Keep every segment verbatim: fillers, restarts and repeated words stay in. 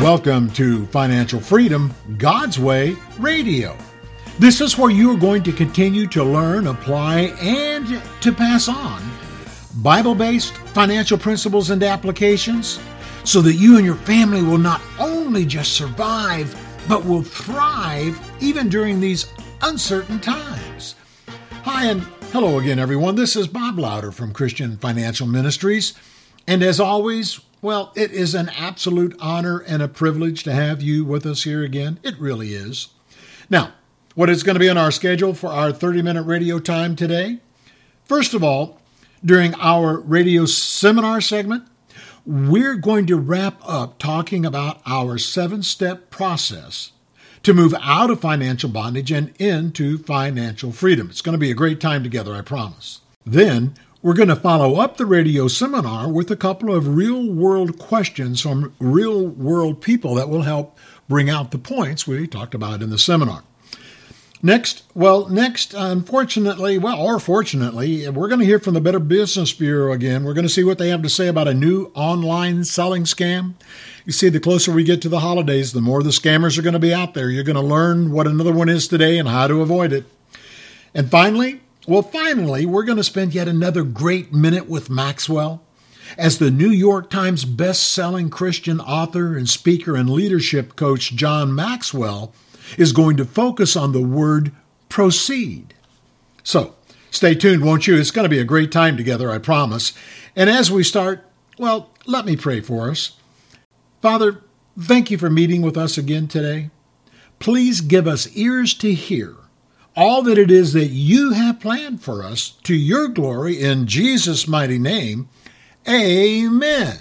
Welcome to Financial Freedom, God's Way Radio. This is where you are going to continue to learn, apply, and to pass on Bible-based financial principles and applications so that you and your family will not only just survive, but will thrive even during these uncertain times. Hi, and hello again, everyone. This is Bob Louder from Christian Financial Ministries. And as always, well, it is an absolute honor and a privilege to have you with us here again. It really is. Now, what is going to be on our schedule for our thirty-minute radio time today? First of all, during our radio seminar segment, we're going to wrap up talking about our seven-step process to move out of financial bondage and into financial freedom. It's going to be a great time together, I promise. Then, we're going to follow up the radio seminar with a couple of real-world questions from real-world people that will help bring out the points we talked about in the seminar. Next, well, next, unfortunately, well, or fortunately, we're going to hear from the Better Business Bureau again. We're going to see what they have to say about a new online selling scam. You see, the closer we get to the holidays, the more the scammers are going to be out there. You're going to learn what another one is today and how to avoid it. And finally, well, finally, we're going to spend yet another great minute with Maxwell as the New York Times best-selling Christian author and speaker and leadership coach John Maxwell is going to focus on the word proceed. So, stay tuned, won't you? It's going to be a great time together, I promise. And as we start, well, let me pray for us. Father, thank you for meeting with us again today. Please give us ears to hear all that it is that you have planned for us to your glory in Jesus' mighty name. Amen.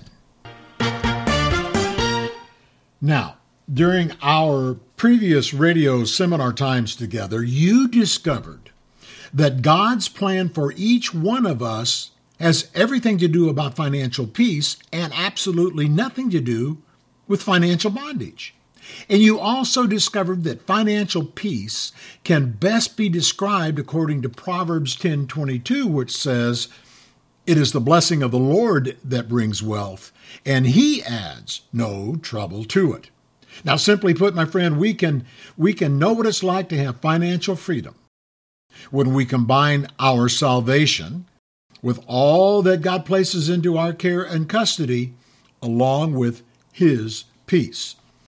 Now, during our previous radio seminar times together, you discovered that God's plan for each one of us has everything to do about financial peace and absolutely nothing to do with financial bondage. And you also discovered that financial peace can best be described according to Proverbs ten twenty-two, which says, "It is the blessing of the Lord that brings wealth, and he adds no trouble to it." Now, simply put, my friend, we can, we can know what it's like to have financial freedom when we combine our salvation with all that God places into our care and custody, along with his peace.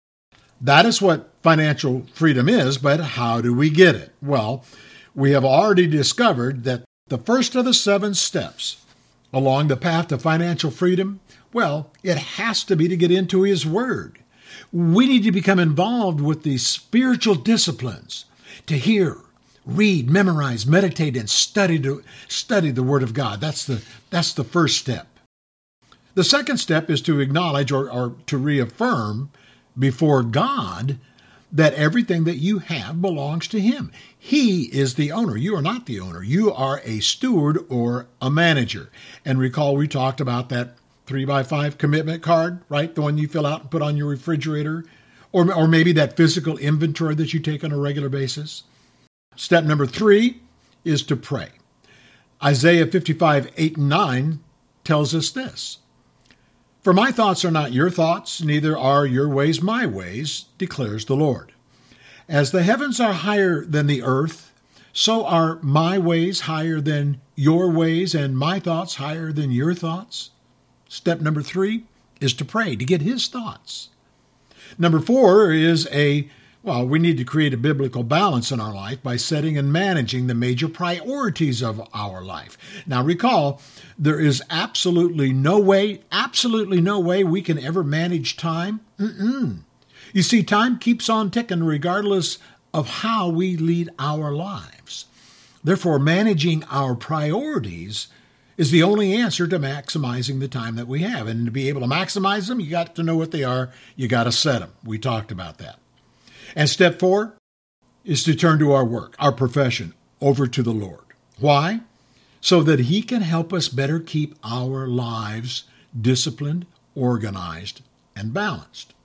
That is what financial freedom is, but how do we get it? Well, we have already discovered that the first of the seven steps along the path to financial freedom, well, it has to be to get into his word. We need to become involved with the spiritual disciplines to hear, read, memorize, meditate, and study to study the Word of God. That's the that's the first step. The second step is to acknowledge or, or to reaffirm before God that everything that you have belongs to him. He is the owner. You are not the owner. You are a steward or a manager. And recall we talked about that three by five commitment card, right? The one you fill out and put on your refrigerator, or, or maybe that physical inventory that you take on a regular basis. Step number three is to pray. Isaiah fifty-five, eight and nine tells us this: "For my thoughts are not your thoughts, neither are your ways my ways, declares the Lord. As the heavens are higher than the earth, so are my ways higher than your ways, and my thoughts higher than your thoughts." Step number three is to pray, to get his thoughts. Number four is a, well, we need to create a biblical balance in our life by setting and managing the major priorities of our life. Now recall, there is absolutely no way, absolutely no way we can ever manage time. Mm-mm. You see, time keeps on ticking regardless of how we lead our lives. Therefore, managing our priorities is the only answer to maximizing the time that we have. And to be able to maximize them, you got to know what they are. You got to set them. We talked about that. And step four is to turn to our work, our profession, over to the Lord. Why? So that he can help us better keep our lives disciplined, organized, and balanced.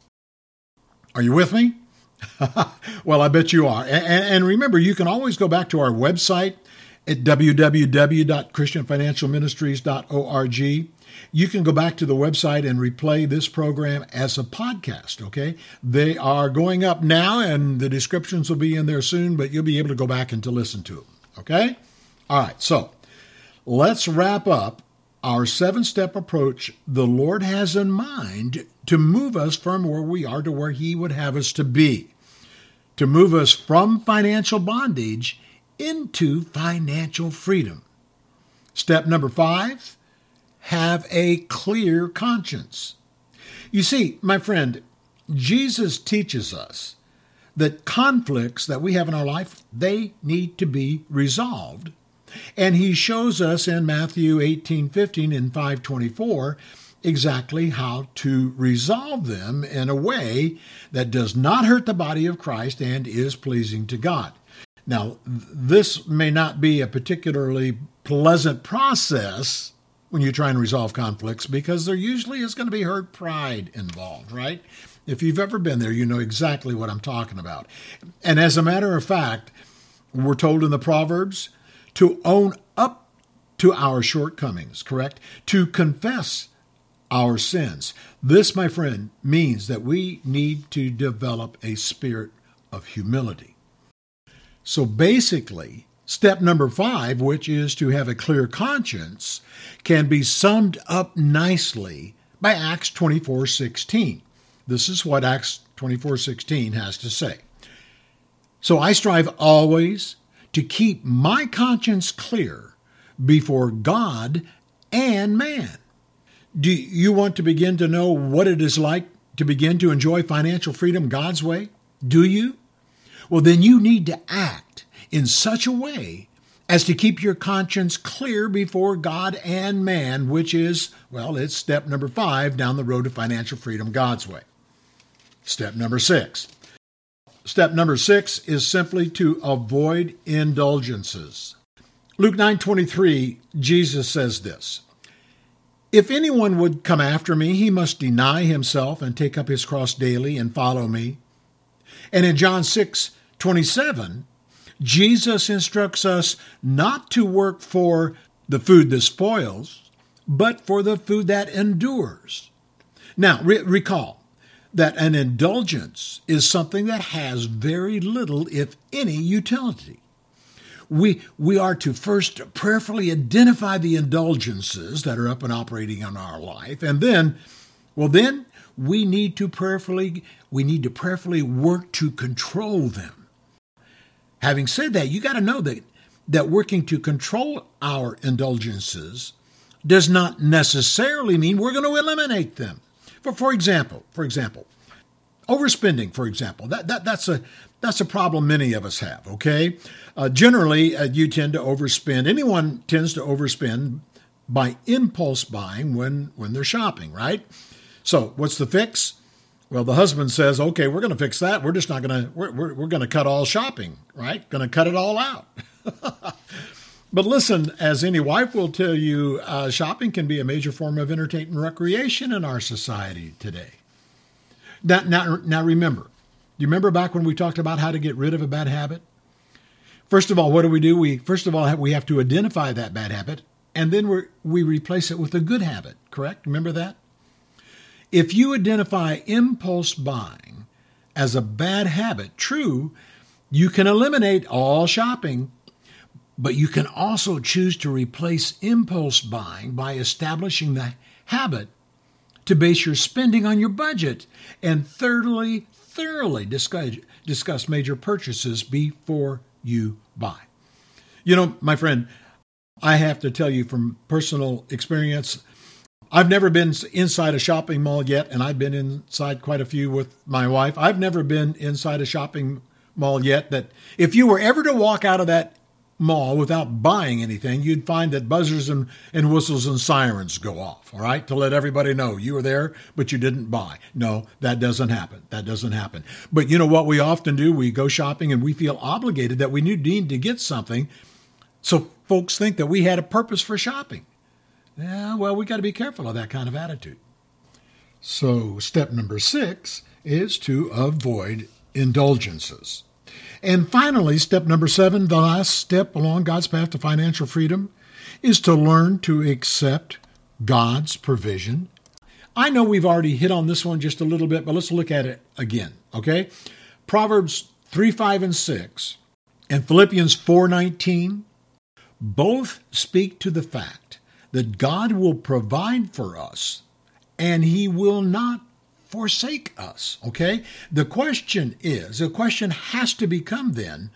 Are you with me? Well, I bet you are. And, and remember, you can always go back to our website at w w w dot christian financial ministries dot org. You can go back to the website and replay this program as a podcast, okay? They are going up now, and the descriptions will be in there soon, but you'll be able to go back and to listen to them, okay? All right, so let's wrap up our seven-step approach the Lord has in mind to move us from where we are to where He would have us to be, to move us from financial bondage into financial freedom. Step number five, have a clear conscience. You see, my friend, Jesus teaches us that conflicts that we have in our life, they need to be resolved. And He shows us in Matthew eighteen fifteen and five twenty-four exactly how to resolve them in a way that does not hurt the body of Christ and is pleasing to God. Now, this may not be a particularly pleasant process when you try and resolve conflicts, because there usually is going to be hurt pride involved, right? If you've ever been there, you know exactly what I'm talking about. And as a matter of fact, we're told in the Proverbs to own up to our shortcomings, correct? To confess our sins. This, my friend, means that we need to develop a spirit of humility. So basically, step number five, which is to have a clear conscience, can be summed up nicely by Acts twenty-four sixteen. This is what Acts twenty-four sixteen has to say. So I strive always to keep my conscience clear before God and man. Do you want to begin to know what it is like to begin to enjoy financial freedom God's way? Do you? Well, then you need to act in such a way as to keep your conscience clear before God and man, which is, well, it's step number five down the road to financial freedom God's way. Step number six. Step number six is simply to avoid indulgences. Luke nine twenty-three, Jesus says this, "If anyone would come after me, he must deny himself and take up his cross daily and follow me." And in John six twenty-seven, Jesus instructs us not to work for the food that spoils, but for the food that endures. Now, re- recall that an indulgence is something that has very little, if any, utility. We, we are to first prayerfully identify the indulgences that are up and operating in our life, and then, well, then we need to prayerfully, we need to prayerfully work to control them. Having said that, you got to know that, that working to control our indulgences does not necessarily mean we're going to eliminate them. For, for example, for example, overspending, for example, that, that, that's a that's a problem many of us have, okay? Uh, generally, uh, you tend to overspend. Anyone tends to overspend by impulse buying when, when they're shopping, right? So what's the fix? Well, the husband says, okay, we're going to fix that. We're just not going to, we're, we're, we're going to cut all shopping, right? Going to cut it all out. But listen, as any wife will tell you, uh, shopping can be a major form of entertainment and recreation in our society today. Now, now, now remember, you remember back when we talked about how to get rid of a bad habit? First of all, what do we do? We, first of all, we have to identify that bad habit, and then we we replace it with a good habit, correct? Remember that? If you identify impulse buying as a bad habit, true, you can eliminate all shopping, but you can also choose to replace impulse buying by establishing the habit to base your spending on your budget, and thirdly, thoroughly discuss, discuss major purchases before you buy. You know, my friend, I have to tell you from personal experience, I've never been inside a shopping mall yet, and I've been inside quite a few with my wife. I've never been inside a shopping mall yet that if you were ever to walk out of that mall without buying anything, you'd find that buzzers and, and whistles and sirens go off, all right, to let everybody know you were there, but you didn't buy. No, that doesn't happen. That doesn't happen. But you know what we often do? We go shopping and we feel obligated that we need to get something. So folks think that we had a purpose for shopping. Yeah, well, we got to be careful of that kind of attitude. So step number six is to avoid indulgences. And finally, step number seven, the last step along God's path to financial freedom, is to learn to accept God's provision. I know we've already hit on this one just a little bit, but let's look at it again, okay? Proverbs three, five, and six, and Philippians four nineteen, both speak to the fact that God will provide for us and he will not forsake us, okay? The question is, the question has to become then,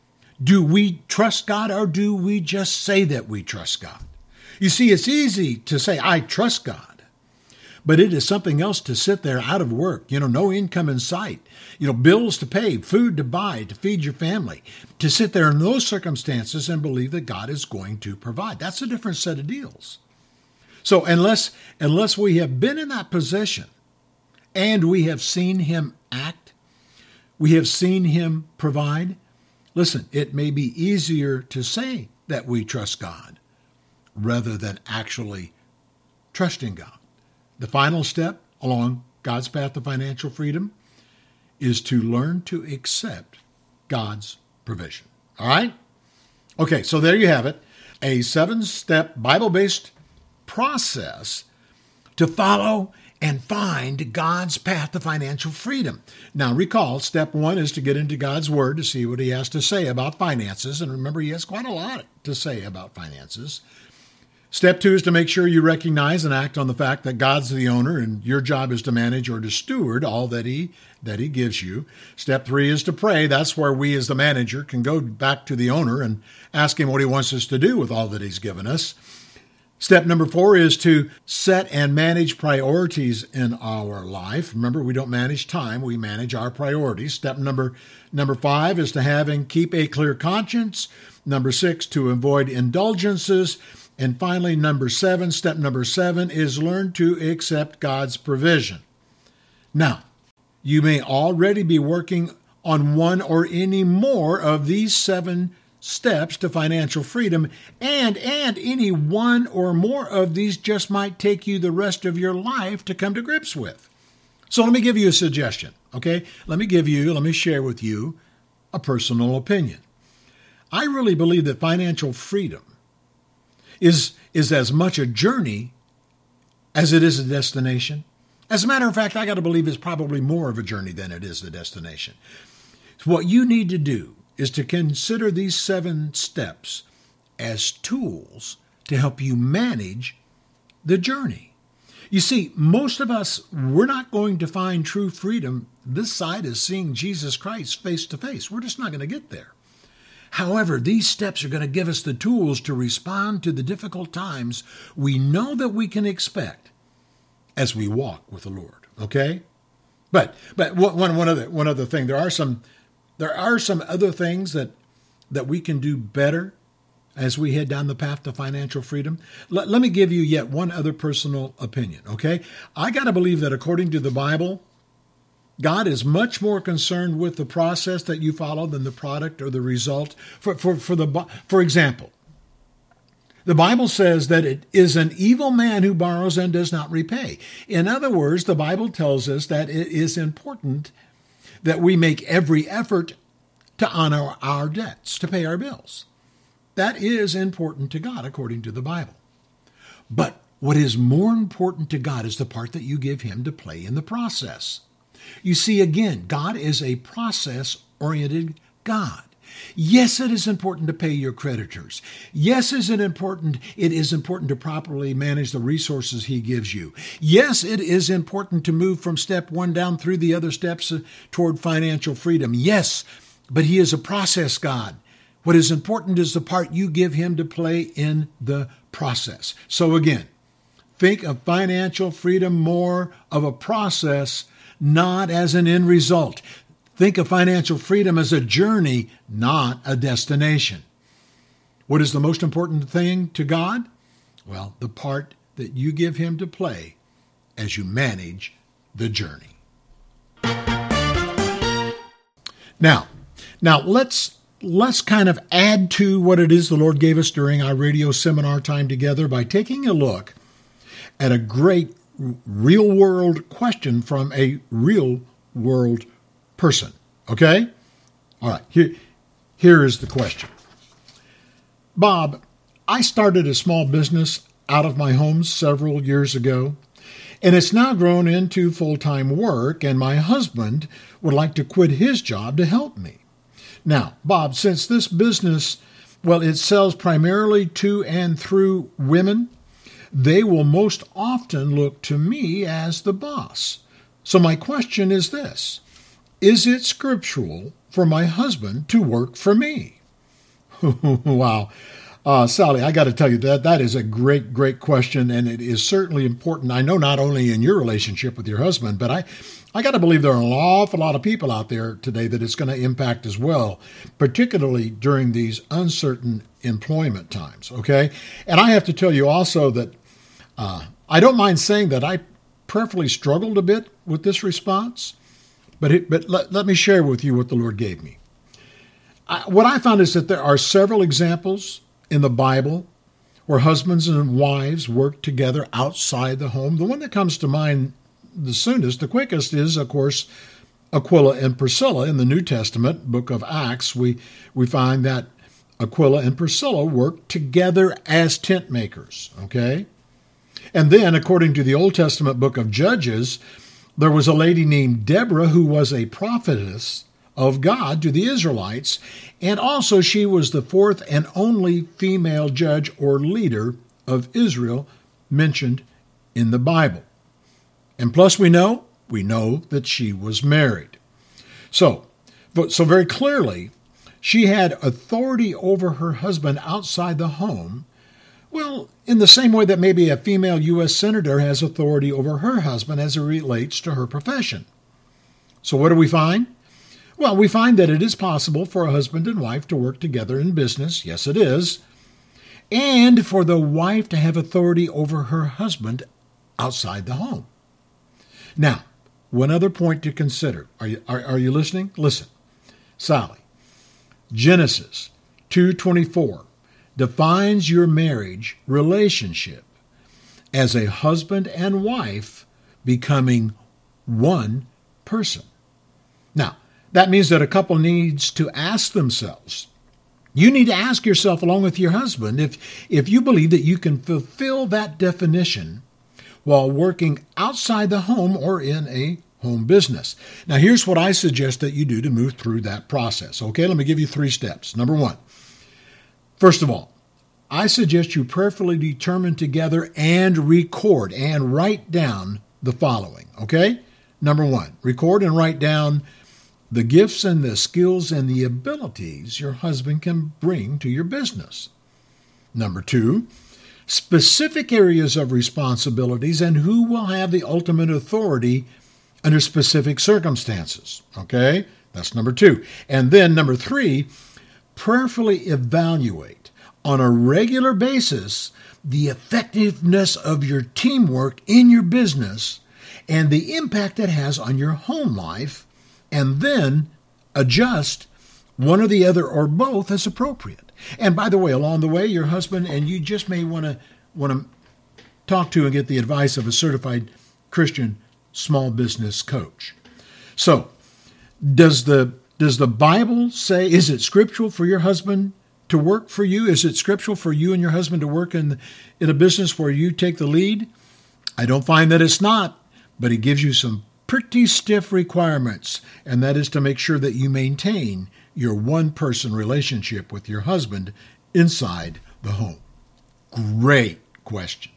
do we trust God or do we just say that we trust God? You see, it's easy to say, I trust God, but it is something else to sit there out of work, you know, no income in sight, you know, bills to pay, food to buy, to feed your family, to sit there in those circumstances and believe that God is going to provide. That's a different set of deals. So unless, unless we have been in that position, and we have seen him act, we have seen him provide. Listen, it may be easier to say that we trust God rather than actually trusting God. The final step along God's path to financial freedom is to learn to accept God's provision. All right? Okay, so there you have it. A seven-step Bible-based process to follow and find God's path to financial freedom. Now recall, step one is to get into God's Word to see what he has to say about finances. And remember, he has quite a lot to say about finances. Step two is to make sure you recognize and act on the fact that God's the owner and your job is to manage or to steward all that he, that he gives you. Step three is to pray. That's where we as the manager can go back to the owner and ask him what he wants us to do with all that he's given us. Step number four is to set and manage priorities in our life. Remember, we don't manage time, we manage our priorities. Step number number five is to have and keep a clear conscience. Number six, to avoid indulgences. And finally, number seven, step number seven is learn to accept God's provision. Now, you may already be working on one or any more of these seven steps to financial freedom, and and any one or more of these just might take you the rest of your life to come to grips with. So let me give you a suggestion, okay? Let me give you, let me share with you a personal opinion. I really believe that financial freedom is, is as much a journey as it is a destination. As a matter of fact, I got to believe it's probably more of a journey than it is a destination. So what you need to do is to consider these seven steps as tools to help you manage the journey. You see, most of us, we're not going to find true freedom this side of seeing Jesus Christ face to face. We're just not going to get there. However, these steps are going to give us the tools to respond to the difficult times we know that we can expect as we walk with the Lord, okay? But but one, one, other, one other thing, there are some There are some other things that, that we can do better as we head down the path to financial freedom. Let, let me give you yet one other personal opinion, okay? I got to believe that according to the Bible, God is much more concerned with the process that you follow than the product or the result. For, for, for, the, for example, the Bible says that it is an evil man who borrows and does not repay. In other words, the Bible tells us that it is important that we make every effort to honor our debts, to pay our bills. That is important to God, according to the Bible. But what is more important to God is the part that you give him to play in the process. You see, again, God is a process-oriented God. Yes, it is important to pay your creditors. Yes, is it important? It is important to properly manage the resources he gives you. Yes, it is important to move from step one down through the other steps toward financial freedom. Yes, but he is a process God. What is important is the part you give him to play in the process. So again, think of financial freedom more of a process, not as an end result. Think of financial freedom as a journey, not a destination. What is the most important thing to God? Well, the part that you give him to play as you manage the journey. Now, now let's let's kind of add to what it is the Lord gave us during our radio seminar time together by taking a look at a great real-world question from a real-world person, okay? All right, here, here is the question. Bob, I started a small business out of my home several years ago, and it's now grown into full-time work, and my husband would like to quit his job to help me. Now, Bob, since this business, well, it sells primarily to and through women, they will most often look to me as the boss. So my question is this: is it scriptural for my husband to work for me? Wow. Uh, Sally, I got to tell you that that is a great, great question, and it is certainly important. I know not only in your relationship with your husband, but I, I got to believe there are an awful lot of people out there today that it's going to impact as well, particularly during these uncertain employment times, okay? And I have to tell you also that uh, I don't mind saying that I prayerfully struggled a bit with this response, but, it, but let, let me share with you what the Lord gave me. I, what I found is that there are several examples in the Bible where husbands and wives work together outside the home. The one that comes to mind the soonest, the quickest, is, of course, Aquila and Priscilla. In the New Testament, book of Acts, we, we find that Aquila and Priscilla worked together as tent makers, okay? And then, according to the Old Testament book of Judges, there was a lady named Deborah who was a prophetess of God to the Israelites, and also she was the fourth and only female judge or leader of Israel mentioned in the Bible. And plus we know, we know that she was married. So, so very clearly, she had authority over her husband outside the home, well, in the same way that maybe a female U S senator has authority over her husband as it relates to her profession. So what do we find? Well, we find that it is possible for a husband and wife to work together in business. Yes, it is. And for the wife to have authority over her husband outside the home. Now, one other point to consider. Are you, are, are you listening? Listen. Sally, Genesis two twenty-four defines your marriage relationship as a husband and wife becoming one person. Now, that means that a couple needs to ask themselves. You need to ask yourself along with your husband if, if you believe that you can fulfill that definition while working outside the home or in a home business. Now, here's what I suggest that you do to move through that process. Okay, let me give you three steps. Number one, first of all, I suggest you prayerfully determine together and record and write down the following. Okay, number one, record and write down the gifts and the skills and the abilities your husband can bring to your business. Number two, specific areas of responsibilities and who will have the ultimate authority under specific circumstances. Okay, that's number two. And then number three, prayerfully evaluate on a regular basis the effectiveness of your teamwork in your business and the impact it has on your home life, and then adjust one or the other or both as appropriate. And by the way, along the way, your husband and you just may want to want to talk to and get the advice of a certified Christian small business coach. So, does the does the Bible say, is it scriptural for your husband to work for you? Is it scriptural for you and your husband to work in in a business where you take the lead? I don't find that it's not, but it gives you some pretty stiff requirements, and that is to make sure that you maintain your one-person relationship with your husband inside the home. Great question.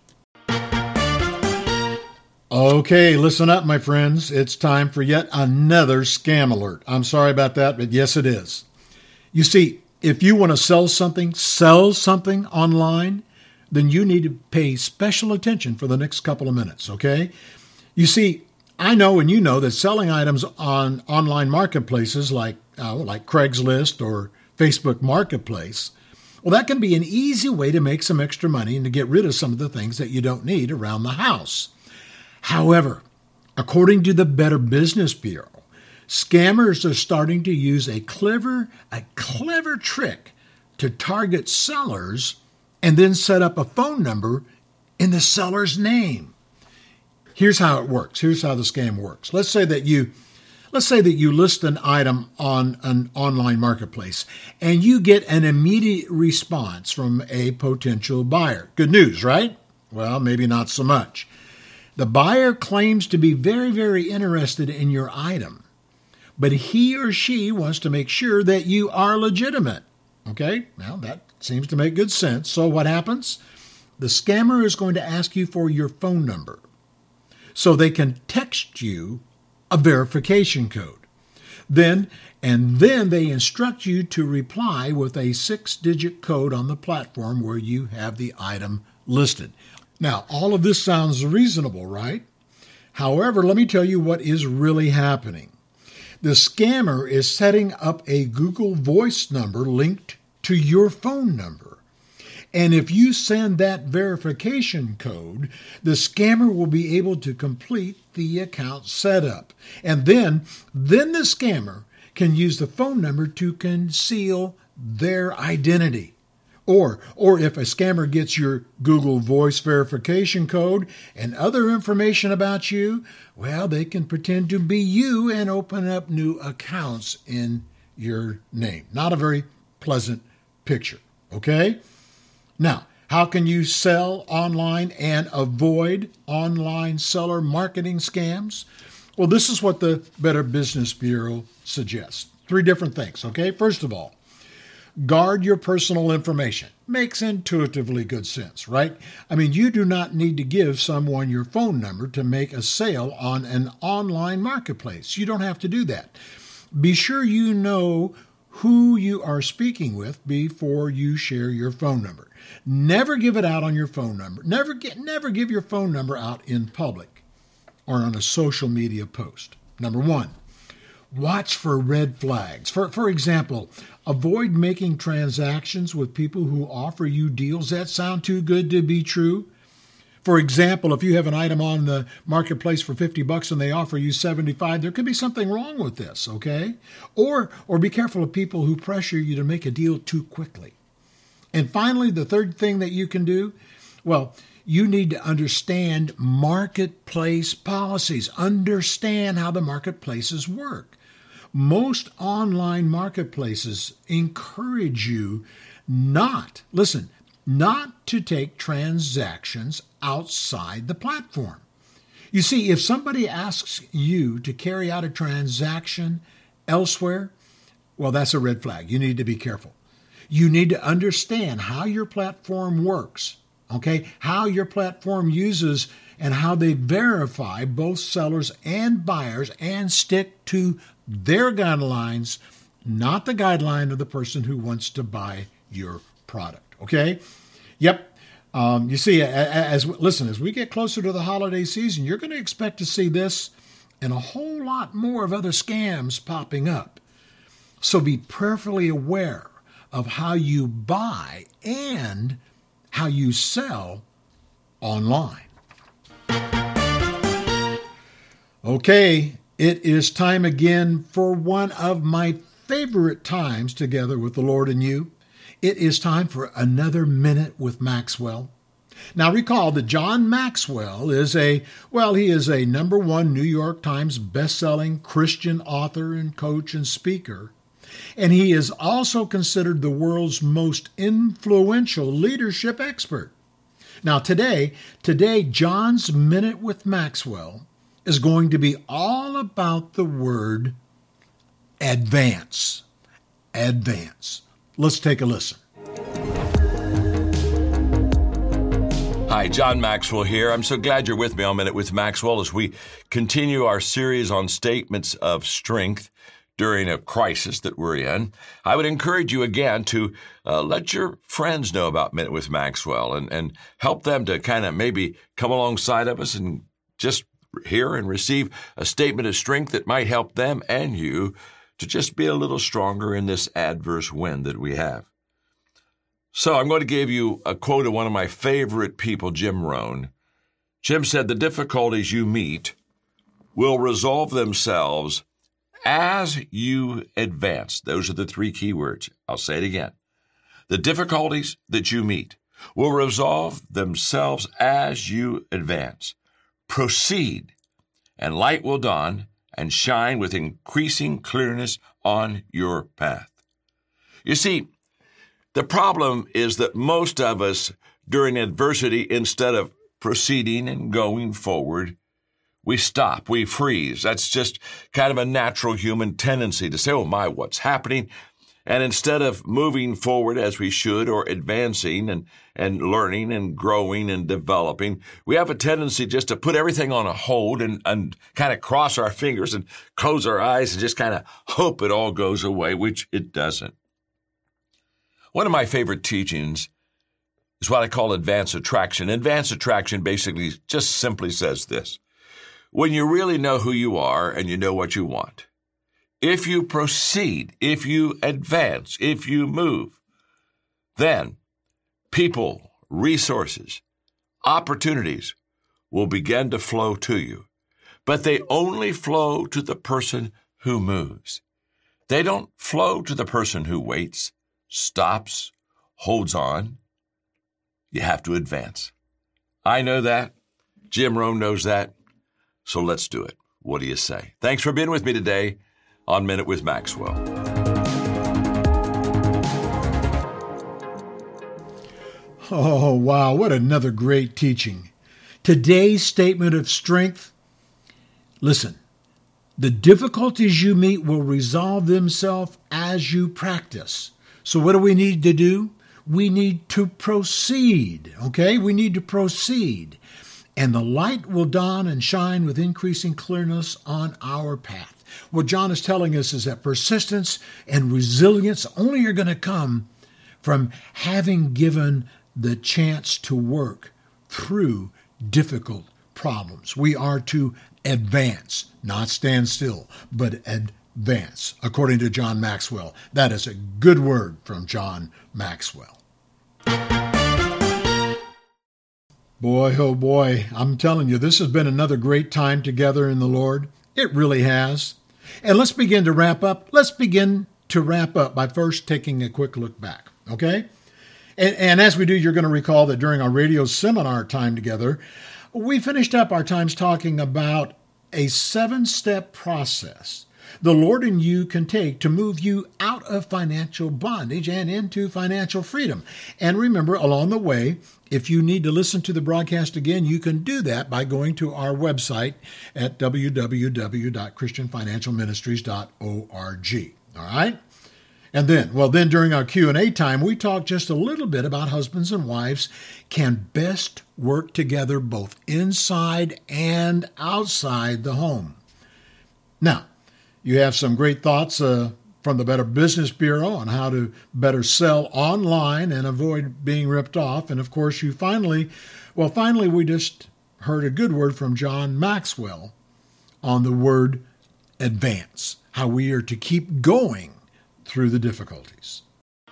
Okay, listen up, my friends. It's time for yet another scam alert. I'm sorry about that, but yes, it is. You see, if you want to sell something, sell something online, then you need to pay special attention for the next couple of minutes, okay? You see, I know and you know that selling items on online marketplaces like uh, like Craigslist or Facebook Marketplace, well, that can be an easy way to make some extra money and to get rid of some of the things that you don't need around the house. However, according to the Better Business Bureau, scammers are starting to use a clever, a clever trick to target sellers and then set up a phone number in the seller's name. Here's how it works. Here's how the scam works. Let's say that you, let's say that you list an item on an online marketplace and you get an immediate response from a potential buyer. Good news, right? Well, maybe not so much. The buyer claims to be very, very interested in your item, but he or she wants to make sure that you are legitimate. Okay, well, that seems to make good sense. So what happens? The scammer is going to ask you for your phone number so they can text you a verification code. Then, and then they instruct you to reply with a six-digit code on the platform where you have the item listed. Now, all of this sounds reasonable, right? However, let me tell you what is really happening. The scammer is setting up a Google Voice number linked to your phone number. And if you send that verification code, the scammer will be able to complete the account setup. And then, then the scammer can use the phone number to conceal their identity. Or, or if a scammer gets your Google Voice verification code and other information about you, well, they can pretend to be you and open up new accounts in your name. Not a very pleasant picture, okay? Now, how can you sell online and avoid online seller marketing scams? Well, this is what the Better Business Bureau suggests. Three different things, okay? First of all, guard your personal information. Makes intuitively good sense, right? I mean, you do not need to give someone your phone number to make a sale on an online marketplace. You don't have to do that. Be sure you know who you are speaking with before you share your phone number. Never give it out on your phone number. Never get, never give your phone number out in public or on a social media post. Number one, watch for red flags. For, for example, avoid making transactions with people who offer you deals that sound too good to be true. For example, if you have an item on the marketplace for fifty bucks and they offer you seventy-five, there could be something wrong with this, okay? Or, or be careful of people who pressure you to make a deal too quickly. And finally, the third thing that you can do, well, you need to understand marketplace policies. Understand how the marketplaces work. Most online marketplaces encourage you not, listen, not to take transactions outside the platform. You see, if somebody asks you to carry out a transaction elsewhere, well, that's a red flag. You need to be careful. You need to understand how your platform works, okay? How your platform uses and how they verify both sellers and buyers and stick to their guidelines, not the guideline of the person who wants to buy your product, okay? Yep. Um, you see, as, as listen, as we get closer to the holiday season, you're going to expect to see this and a whole lot more of other scams popping up. So be prayerfully aware of how you buy and how you sell online. Okay, it is time again for one of my favorite times together with the Lord and you. It is time for another Minute with Maxwell. Now recall that John Maxwell is a, well, he is a number one New York Times best-selling Christian author and coach and speaker. And he is also considered the world's most influential leadership expert. Now today, today John's Minute with Maxwell is going to be all about the word advance. Advance. Let's take a listen. Hi, John Maxwell here. I'm so glad you're with me on Minute with Maxwell as we continue our series on statements of strength during a crisis that we're in. I would encourage you again to uh, let your friends know about Minute with Maxwell and, and help them to kind of maybe come alongside of us and just hear and receive a statement of strength that might help them and you to just be a little stronger in this adverse wind that we have. So I'm going to give you a quote of one of my favorite people, Jim Rohn. Jim said, "The difficulties you meet will resolve themselves as you advance." Those are the three key words. I'll say it again. The difficulties that you meet will resolve themselves as you advance. Proceed, and light will dawn and shine with increasing clearness on your path. You see, the problem is that most of us, during adversity, instead of proceeding and going forward, we stop, we freeze. That's just kind of a natural human tendency to say, oh my, what's happening? And instead of moving forward as we should, or advancing and, and learning and growing and developing, we have a tendency just to put everything on a hold and, and kind of cross our fingers and close our eyes and just kind of hope it all goes away, which it doesn't. One of my favorite teachings is what I call advanced attraction. Advanced attraction basically just simply says this: when you really know who you are and you know what you want, if you proceed, if you advance, if you move, then people, resources, opportunities will begin to flow to you. But they only flow to the person who moves. They don't flow to the person who waits, stops, holds on. You have to advance. I know that. Jim Rohn knows that. So let's do it. What do you say? Thanks for being with me today on Minute with Maxwell. Oh, wow. What another great teaching. Today's statement of strength. Listen, the difficulties you meet will resolve themselves as you practice. So what do we need to do? We need to proceed, okay? We need to proceed. And the light will dawn and shine with increasing clearness on our path. What John is telling us is that persistence and resilience only are going to come from having given the chance to work through difficult problems. We are to advance, not stand still, but advance, according to John Maxwell. That is a good word from John Maxwell. Boy, oh boy, I'm telling you, this has been another great time together in the Lord. It really has. And let's begin to wrap up. Let's begin to wrap up by first taking a quick look back, okay? And, and as we do, you're going to recall that during our radio seminar time together, we finished up our times talking about a seven-step process the Lord and you can take to move you out of financial bondage and into financial freedom. And remember, along the way, if you need to listen to the broadcast again, you can do that by going to our website at w w w dot christian financial ministries dot org. All right? And then, well, then during our Q and A time, we talked just a little bit about husbands and wives can best work together both inside and outside the home. Now, you have some great thoughts uh, from the Better Business Bureau on how to better sell online and avoid being ripped off. And of course, you finally, well, finally, we just heard a good word from John Maxwell on the word advance, how we are to keep going through the difficulties.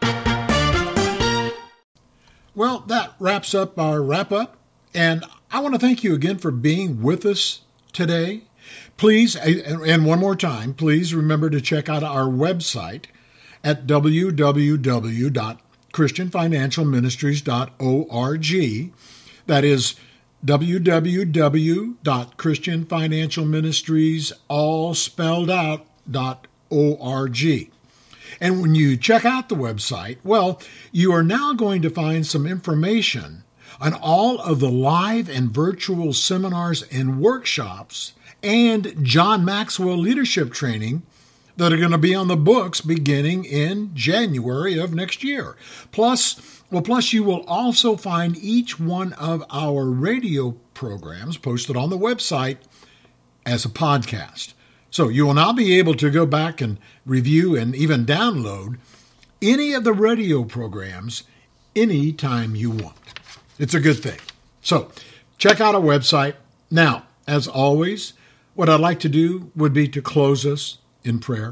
Well, that wraps up our wrap-up. And I want to thank you again for being with us today. Please, and one more time, please remember to check out our website at w w w dot christian financial ministries dot org. That is w w w dot christian financial ministries, all spelled out, dot org. And when you check out the website, well, you are now going to find some information on all of the live and virtual seminars and workshops and John Maxwell leadership training that are going to be on the books beginning in January of next year. Plus, well, plus you will also find each one of our radio programs posted on the website as a podcast. So you will now be able to go back and review and even download any of the radio programs anytime you want. It's a good thing. So check out our website. Now, as always, what I'd like to do would be to close us in prayer.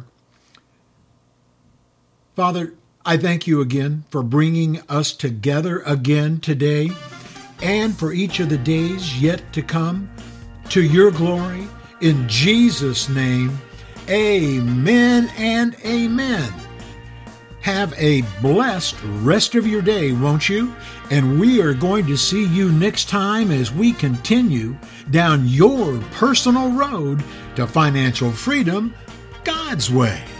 Father, I thank you again for bringing us together again today and for each of the days yet to come to your glory. In Jesus' name, amen and amen. Have a blessed rest of your day, won't you? And we are going to see you next time as we continue down your personal road to financial freedom God's way.